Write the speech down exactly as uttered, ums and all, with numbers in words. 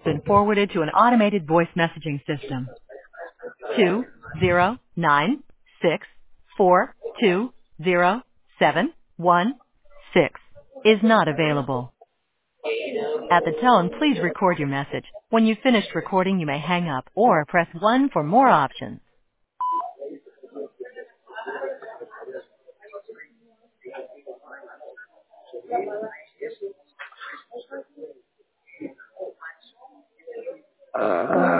been forwarded to an automated voice messaging system. Two zero nine six four two zero seven one six is not available. At the tone, please record your message. When you've finished recording, you may hang up or press one for more options. Uh,